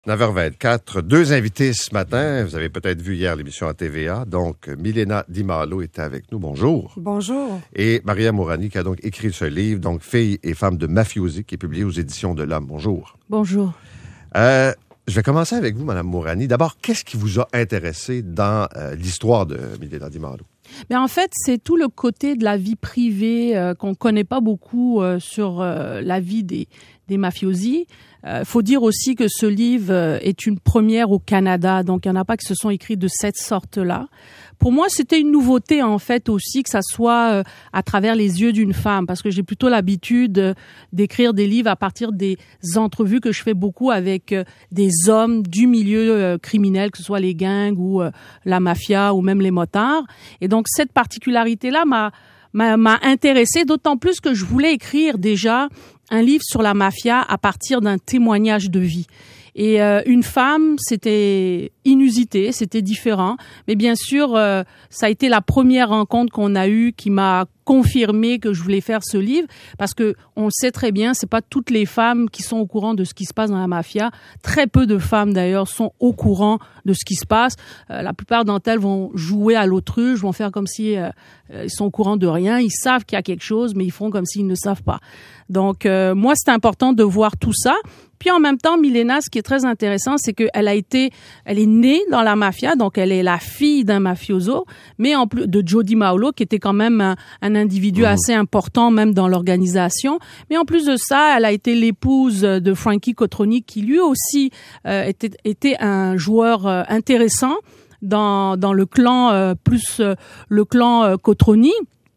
9h24, deux invités ce matin. Vous avez peut-être vu hier l'émission à TVA. Donc, Milena Di Malo était avec nous. Bonjour. Bonjour. Et Maria Mourani qui a donc écrit ce livre, donc Filles et femmes de mafiosi, qui est publié aux éditions de l'Homme. Bonjour. Bonjour. Je vais commencer avec vous, Madame Mourani. D'abord, qu'est-ce qui vous a intéressé dans l'histoire de Milena Di Malo? Mais en fait, c'est tout le côté de la vie privée qu'on connaît pas beaucoup sur la vie des mafiosi. Faut dire aussi que ce livre est une première au Canada, donc il n'y en a pas qui se sont écrits de cette sorte-là. Pour moi, c'était une nouveauté en fait aussi que ça soit à travers les yeux d'une femme, parce que j'ai plutôt l'habitude d'écrire des livres à partir des entrevues que je fais beaucoup avec des hommes du milieu criminel, que ce soit les gangs ou la mafia ou même les motards. Et donc cette particularité-là m'a intéressée, d'autant plus que je voulais écrire déjà un livre sur la mafia à partir d'un témoignage de vie. Et une femme, c'était inusité, c'était différent. Mais bien sûr, ça a été la première rencontre qu'on a eue qui m'a confirmé que je voulais faire ce livre, parce que on le sait très bien, c'est pas toutes les femmes qui sont au courant de ce qui se passe dans la mafia. Très peu de femmes d'ailleurs sont au courant de ce qui se passe. La plupart d'entre elles vont jouer à l'autruche, vont faire comme si ils sont au courant de rien. Ils savent qu'il y a quelque chose, mais ils font comme s'ils ne savent pas. Donc moi, c'est important de voir tout ça. Puis en même temps, Milena, ce qui est très intéressant, c'est qu'elle est née dans la mafia, donc elle est la fille d'un mafioso, mais en plus de Joe Di Malo, qui était quand même un individu assez important, même dans l'organisation. Mais en plus de ça, elle a été l'épouse de Frankie Cotroni, qui lui aussi était un joueur intéressant dans le clan, le clan Cotroni,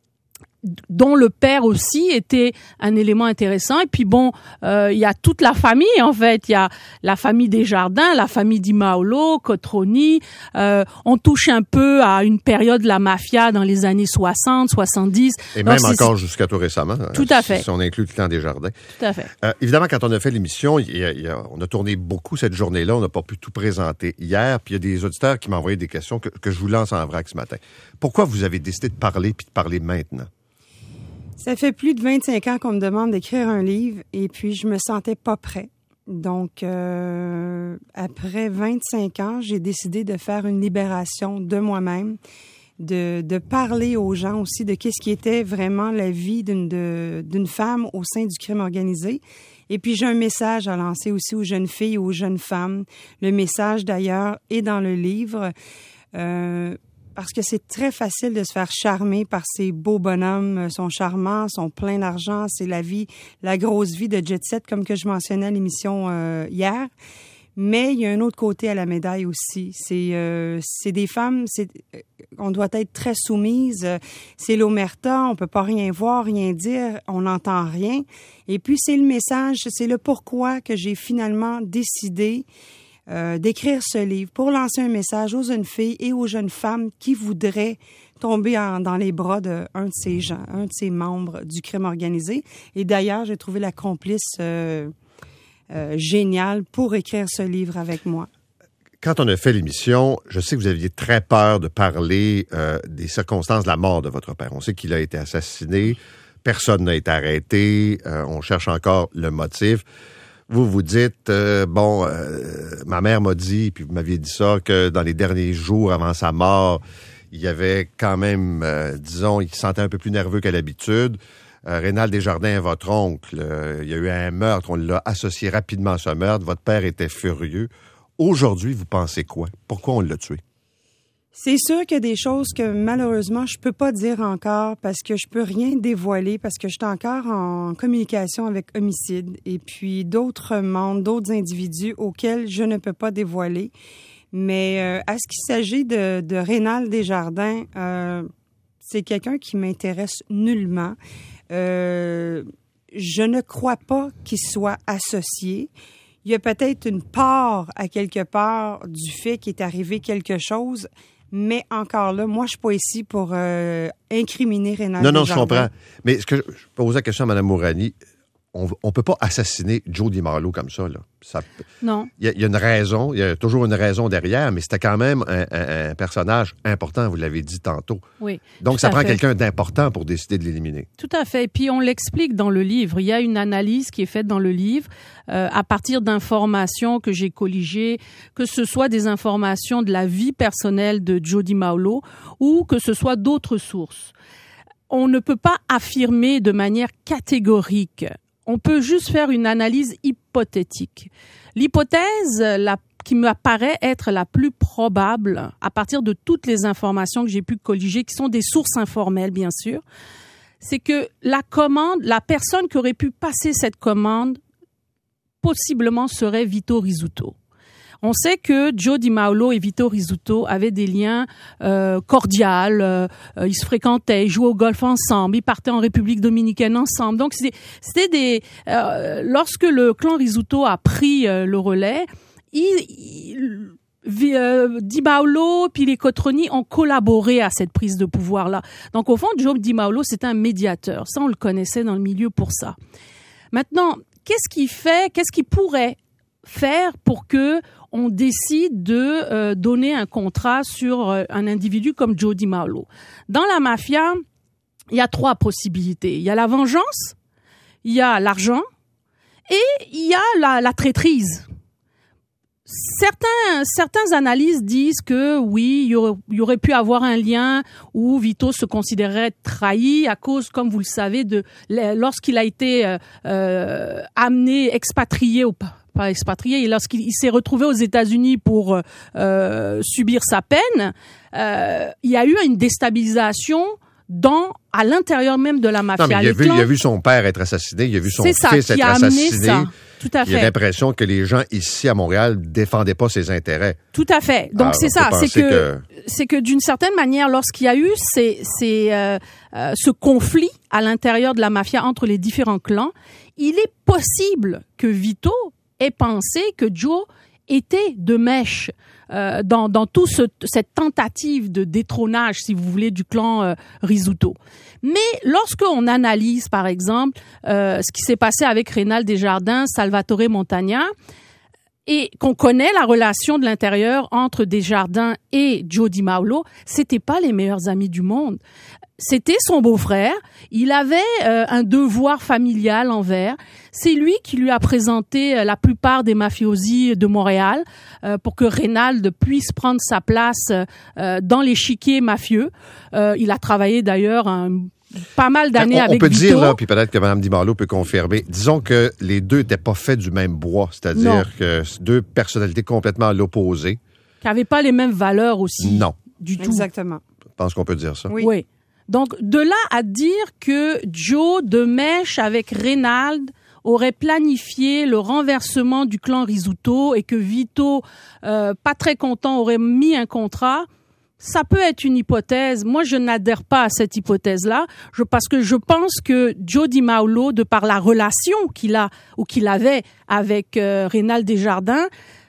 dont le père aussi était un élément intéressant. Et puis bon, il y a toute la famille en fait. Il y a la famille Desjardins, la famille Di Malo, Cotroni. On touche un peu à une période de la mafia dans les années 60, 70. Et donc, même encore jusqu'à tout récemment. Tout à fait. Si on inclut le clan Desjardins. Tout à fait. Évidemment, quand on a fait l'émission, on a tourné beaucoup cette journée-là. On n'a pas pu tout présenter hier. Puis il y a des auditeurs qui m'ont envoyé des questions que je vous lance en vrac ce matin. Pourquoi vous avez décidé de parler puis de parler maintenant? Ça fait plus de 25 ans qu'on me demande d'écrire un livre et puis je me sentais pas prêt. Donc, après 25 ans, j'ai décidé de faire une libération de moi-même, de parler aux gens aussi de qu'est-ce qui était vraiment la vie d'une femme au sein du crime organisé. Et puis, j'ai un message à lancer aussi aux jeunes filles et aux jeunes femmes. Le message, d'ailleurs, est dans le livre. Parce que c'est très facile de se faire charmer par ces beaux bonhommes. Ils sont charmants, sont pleins d'argent. C'est la grosse vie de jet set, comme que je mentionnais à l'émission hier. Mais il y a un autre côté à la médaille aussi. C'est des femmes, on doit être très soumise. C'est l'omerta, on peut pas rien voir, rien dire, on n'entend rien. Et puis c'est le message, c'est le pourquoi que j'ai finalement décidé d'écrire ce livre pour lancer un message aux jeunes filles et aux jeunes femmes qui voudraient tomber dans les bras d'un de ces gens, un de ces membres du crime organisé. Et d'ailleurs, j'ai trouvé la complice géniale pour écrire ce livre avec moi. Quand on a fait l'émission, je sais que vous aviez très peur de parler des circonstances de la mort de votre père. On sait qu'il a été assassiné, personne n'a été arrêté, on cherche encore le motif. Vous dites, ma mère m'a dit, puis vous m'aviez dit ça, que dans les derniers jours avant sa mort, il y avait quand même, il se sentait un peu plus nerveux qu'à l'habitude. Rénal Desjardins, votre oncle, il y a eu un meurtre, on l'a associé rapidement à ce meurtre. Votre père était furieux. Aujourd'hui, vous pensez quoi? Pourquoi on l'a tué? C'est sûr qu'il y a des choses que malheureusement je peux pas dire encore parce que je peux rien dévoiler parce que je suis encore en communication avec Homicide et puis d'autres membres, d'autres individus auxquels je ne peux pas dévoiler. Mais à ce qu'il s'agit de Rénal Desjardins, c'est quelqu'un qui m'intéresse nullement. Je ne crois pas qu'il soit associé. Il y a peut-être une part à quelque part du fait qu'il est arrivé quelque chose. Mais encore là, moi, je suis pas ici pour incriminer Rénal Desjardins. Non, je comprends. Mais ce que je pose la question à Mme Mourani, on peut pas assassiner Joe DiMaolo comme ça, là. Non. Il y a une raison, il y a toujours une raison derrière, mais c'était quand même un personnage important, vous l'avez dit tantôt. Oui. Donc, ça prend quelqu'un d'important pour décider de l'éliminer. Tout à fait. Et puis, on l'explique dans le livre. Il y a une analyse qui est faite dans le livre à partir d'informations que j'ai colligées, que ce soit des informations de la vie personnelle de Joe DiMaolo ou que ce soit d'autres sources. On ne peut pas affirmer de manière catégorique. On peut juste faire une analyse hypothétique. L'hypothèse qui me paraît être la plus probable, à partir de toutes les informations que j'ai pu colliger, qui sont des sources informelles, bien sûr, c'est que la personne qui aurait pu passer cette commande, possiblement serait Vito Rizzuto. On sait que Joe DiMaolo et Vito Rizzuto avaient des liens cordiaux. Ils se fréquentaient, ils jouaient au golf ensemble, ils partaient en République dominicaine ensemble. Donc c'était lorsque le clan Rizzuto a pris le relais, DiMaolo puis les Cotroni ont collaboré à cette prise de pouvoir-là. Donc au fond, Joe DiMaolo, c'est un médiateur. Ça, on le connaissait dans le milieu pour ça. Maintenant, qu'est-ce qui pourrait faire pour que on décide de donner un contrat sur un individu comme Joe DiMaolo? Dans la mafia, il y a 3 possibilités. Il y a la vengeance, il y a l'argent et il y a la traîtrise. Certaines analyses disent que oui, il y aurait pu avoir un lien où Vito se considérait trahi à cause, comme vous le savez, lorsqu'il a été expatrié et lorsqu'il s'est retrouvé aux États-Unis pour subir sa peine, il y a eu une déstabilisation à l'intérieur même de la mafia. Non, mais il a vu son père être assassiné, il a vu son fils être assassiné. Ça. Tout à fait. Il a l'impression que les gens ici à Montréal défendaient pas ses intérêts. Tout à fait. Donc c'est ça, c'est que d'une certaine manière, lorsqu'il y a eu ce conflit à l'intérieur de la mafia entre les différents clans, il est possible que Vito ait pensé que Joe était de mèche dans tout cette tentative de détrônage, si vous voulez, du clan Rizzuto. Mais lorsqu'on analyse, par exemple, ce qui s'est passé avec Rénal Desjardins, Salvatore Montagna, et qu'on connaît la relation de l'intérieur entre Desjardins et Joe DiMaolo, c'était pas les meilleurs amis du monde. C'était son beau-frère. Il avait un devoir familial envers. C'est lui qui lui a présenté la plupart des mafiosi de Montréal pour que Rénal puisse prendre sa place dans l'échiquier mafieux. Il a travaillé d'ailleurs pas mal d'années avec Vito. On peut dire, là, puis peut-être que Mme DiMaolo peut confirmer, disons que les deux n'étaient pas faits du même bois, c'est-à-dire que deux personnalités complètement à l'opposé. Qui n'avaient pas les mêmes valeurs aussi. Non. Du tout. Exactement. Je pense qu'on peut dire ça. Oui. Donc, de là à dire que Joe de mèche avec Reynald aurait planifié le renversement du clan Rizzuto et que Vito, pas très content, aurait mis un contrat, ça peut être une hypothèse. Moi, je n'adhère pas à cette hypothèse-là, parce que je pense que Joe DiMaolo, de par la relation qu'il avait avec Rénal Desjardins,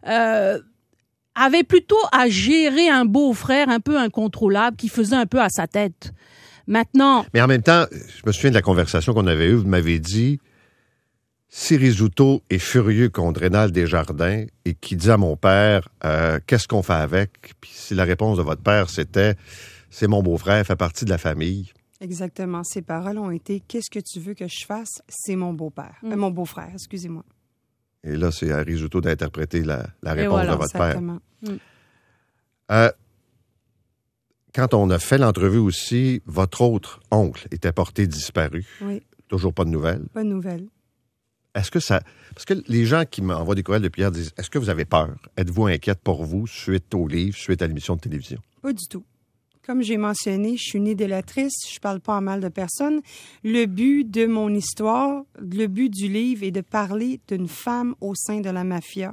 avait plutôt à gérer un beau-frère un peu incontrôlable qui faisait un peu à sa tête. Maintenant... Mais en même temps, je me souviens de la conversation qu'on avait eue, vous m'avez dit, si Rizzuto est furieux contre Rénal Desjardins et qui dit à mon père, qu'est-ce qu'on fait avec? Puis si la réponse de votre père, c'était, c'est mon beau-frère, fait partie de la famille. Exactement. Ses paroles ont été, qu'est-ce que tu veux que je fasse? C'est mon beau-père. Mon beau-frère, excusez-moi. Et là, c'est à Rizzuto d'interpréter la réponse de votre exactement. Père. Quand on a fait l'entrevue aussi, votre autre oncle était porté disparu. Oui. Toujours pas de nouvelles. Pas de nouvelles. Est-ce que ça... Parce que les gens qui m'envoient des courriels depuis hier disent, est-ce que vous avez peur? Êtes-vous inquiète pour vous suite au livre, suite à l'émission de télévision? Pas du tout. Comme j'ai mentionné, je suis une délatrice, je parle pas à mal de personnes. Le but de mon histoire, le but du livre est de parler d'une femme au sein de la mafia,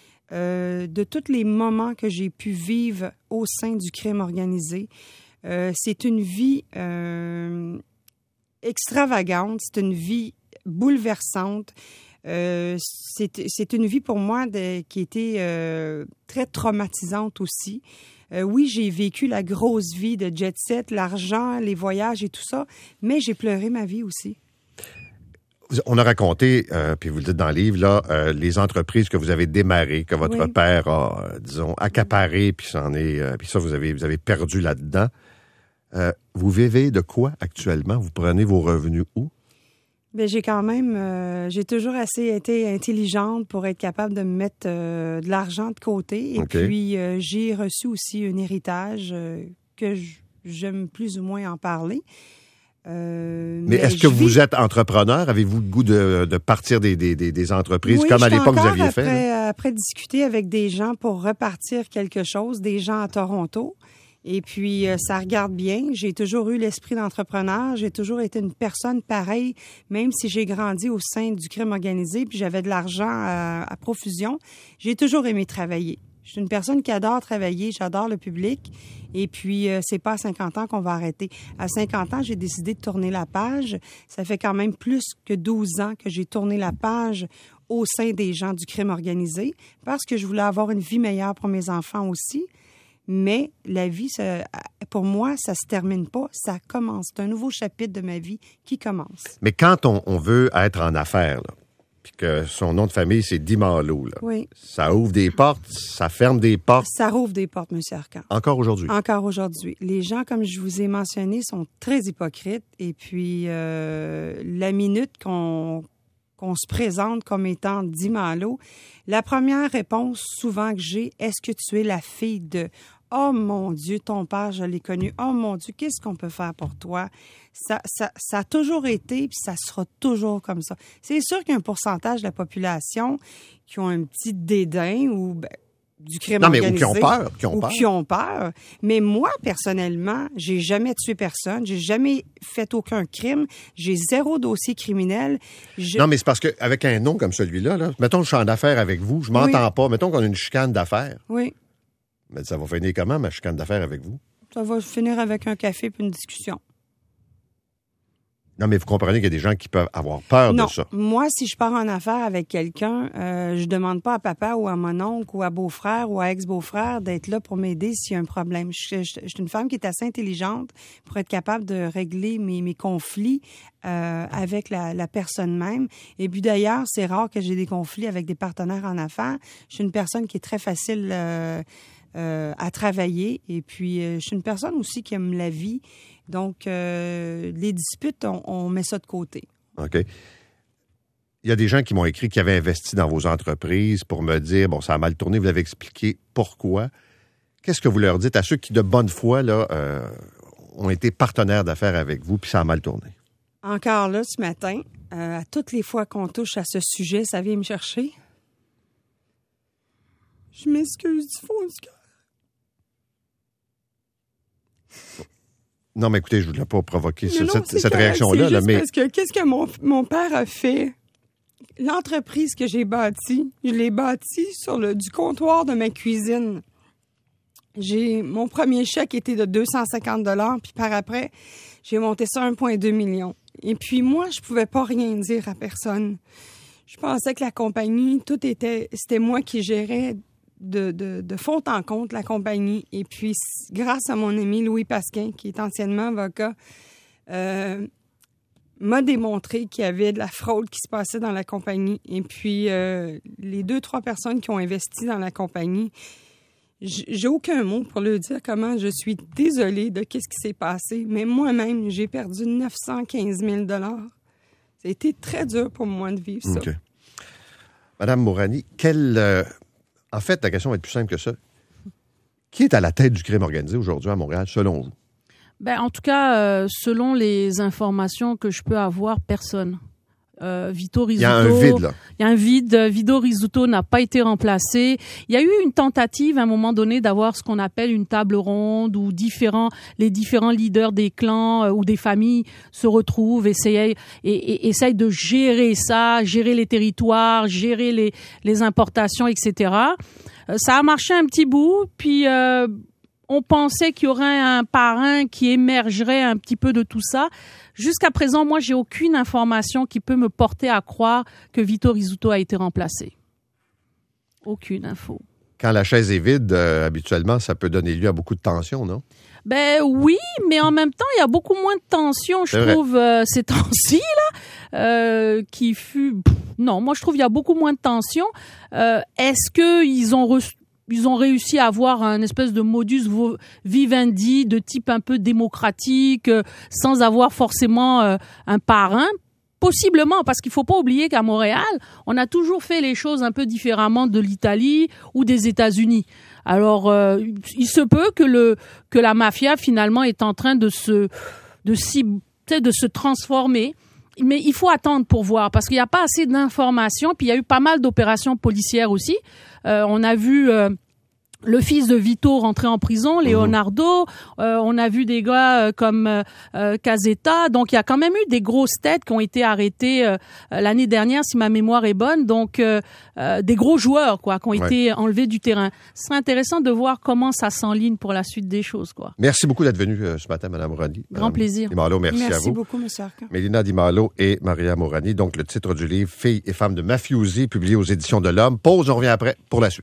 de tous les moments que j'ai pu vivre au sein du crime organisé. C'est une vie extravagante, c'est une vie bouleversante. C'est une vie pour moi qui était très traumatisante aussi. Oui, j'ai vécu la grosse vie de jet-set, l'argent, les voyages et tout ça, mais j'ai pleuré ma vie aussi. On a raconté, puis vous le dites dans le livre, là, les entreprises que vous avez démarrées, que votre père a, disons, accaparées, puis puis ça, vous avez perdu là-dedans. Vous vivez de quoi actuellement? Vous prenez vos revenus où? Bien, j'ai toujours assez été intelligente pour être capable de me mettre de l'argent de côté. Et puis, j'ai reçu aussi un héritage que j'aime plus ou moins en parler. Mais est-ce que vous êtes entrepreneur? Avez-vous le goût de partir des entreprises comme à l'époque vous aviez fait? Après discuter avec des gens pour repartir quelque chose, des gens à Toronto. Et puis, ça regarde bien. J'ai toujours eu l'esprit d'entrepreneur. J'ai toujours été une personne pareille, même si j'ai grandi au sein du crime organisé, puis j'avais de l'argent à profusion. J'ai toujours aimé travailler. Je suis une personne qui adore travailler, j'adore le public. Et puis, c'est pas à 50 ans qu'on va arrêter. À 50 ans, j'ai décidé de tourner la page. Ça fait quand même plus que 12 ans que j'ai tourné la page au sein des gens du crime organisé parce que je voulais avoir une vie meilleure pour mes enfants aussi. Mais la vie, pour moi, ça se termine pas, ça commence. C'est un nouveau chapitre de ma vie qui commence. Mais quand on veut être en affaires, là, puis que son nom de famille, c'est Di Malo, là, oui. Ça ouvre des portes, ça ferme des portes. Ça rouvre des portes, M. Arcan. Encore aujourd'hui? Encore aujourd'hui. Les gens, comme je vous ai mentionné, sont très hypocrites. Et puis, la minute qu'on se présente comme étant Di Malo, la première réponse souvent que j'ai, est-ce que tu es la fille de... Oh mon Dieu, ton père, je l'ai connu. Oh mon Dieu, qu'est-ce qu'on peut faire pour toi? Ça a toujours été, puis ça sera toujours comme ça. C'est sûr qu'il y a un pourcentage de la population qui ont un petit dédain ou du crime organisé. Ou qui ont peur. Mais moi, personnellement, j'ai jamais tué personne. J'ai jamais fait aucun crime. J'ai 0 dossier criminel. Non, mais c'est parce qu'avec un nom comme celui-là, là, mettons que je suis en affaires avec vous, je m'entends pas. Mettons qu'on a une chicane d'affaires. Oui. Mais ça va finir comment, ma chicane d'affaires avec vous? Ça va finir avec un café puis une discussion. Non, mais vous comprenez qu'il y a des gens qui peuvent avoir peur de ça. Moi, si je pars en affaires avec quelqu'un, je demande pas à papa ou à mon oncle ou à beau-frère ou à ex-beau-frère d'être là pour m'aider s'il y a un problème. Je suis une femme qui est assez intelligente pour être capable de régler mes conflits avec la personne même. Et puis d'ailleurs, c'est rare que j'ai des conflits avec des partenaires en affaires. Je suis une personne qui est très facile à travailler. Et puis, je suis une personne aussi qui aime la vie. Donc, les disputes, on met ça de côté. OK. Il y a des gens qui m'ont écrit qui avaient investi dans vos entreprises pour me dire, bon, ça a mal tourné, vous l'avez expliqué pourquoi. Qu'est-ce que vous leur dites à ceux qui, de bonne foi, là, ont été partenaires d'affaires avec vous, puis ça a mal tourné? Encore là, ce matin, à toutes les fois qu'on touche à ce sujet, ça vient me chercher. Je m'excuse du fond du cœur. Non, mais écoutez, je ne voulais pas provoquer cette réaction-là. Là, mais... Parce que qu'est-ce que mon père a fait? L'entreprise que j'ai bâtie, je l'ai bâtie sur du comptoir de ma cuisine. Mon premier chèque était de 250 $, puis par après, j'ai monté ça à 1,2 million. Et puis moi, je pouvais pas rien dire à personne. Je pensais que la compagnie, c'était moi qui gérais de fond en comble la compagnie. Et puis, grâce à mon ami Louis Pasquin, qui est anciennement avocat, m'a démontré qu'il y avait de la fraude qui se passait dans la compagnie. Et puis, les 2-3 personnes qui ont investi dans la compagnie, j'ai aucun mot pour leur dire comment je suis désolée de ce qui s'est passé. Mais moi-même, j'ai perdu 915 000 $. Ça a été très dur pour moi de vivre ça. Okay. Madame Mourani, en fait, la question va être plus simple que ça. Qui est à la tête du crime organisé aujourd'hui à Montréal, selon vous? En tout cas, selon les informations que je peux avoir, personne. Vito Rizzuto. Il y a un vide, là. Il y a un vide. Vito Rizzuto n'a pas été remplacé. Il y a eu une tentative, à un moment donné, d'avoir ce qu'on appelle une table ronde où les différents leaders des clans ou des familles se retrouvent, essayent de gérer ça, gérer les territoires, gérer les importations, etc. Ça a marché un petit bout, puis on pensait qu'il y aurait un parrain qui émergerait un petit peu de tout ça. Jusqu'à présent, moi, j'ai aucune information qui peut me porter à croire que Vito Rizzuto a été remplacé. Aucune info. Quand la chaise est vide, habituellement, ça peut donner lieu à beaucoup de tensions, non? Oui, mais en même temps, il y a beaucoup moins de tensions, je trouve, ces temps-ci, qui fut... Non, moi je trouve qu'il y a beaucoup moins de tension. Est-ce que ils ont réussi à avoir un espèce de modus vivendi de type un peu démocratique, sans avoir forcément un parrain? Possiblement, parce qu'il faut pas oublier qu'à Montréal, on a toujours fait les choses un peu différemment de l'Italie ou des États-Unis. Alors, il se peut que la mafia finalement est en train de se transformer. Mais il faut attendre pour voir, parce qu'il n'y a pas assez d'informations. Puis il y a eu pas mal d'opérations policières aussi. On a vu le fils de Vito rentrer en prison, Leonardo. On a vu des gars comme Casetta. Donc, il y a quand même eu des grosses têtes qui ont été arrêtées l'année dernière, si ma mémoire est bonne. Donc, des gros joueurs, quoi, qui ont été enlevés du terrain. Ce serait intéressant de voir comment ça s'enligne pour la suite des choses, quoi. Merci beaucoup d'être venue ce matin, Mme Morani. Grand plaisir. Di Malo, merci à vous. Merci beaucoup, M. Arcan. Mélina Di Malo et Maria Morani. Donc, le titre du livre « Filles et femmes de mafiosi », publié aux Éditions de l'Homme. Pause, on revient après pour la suite.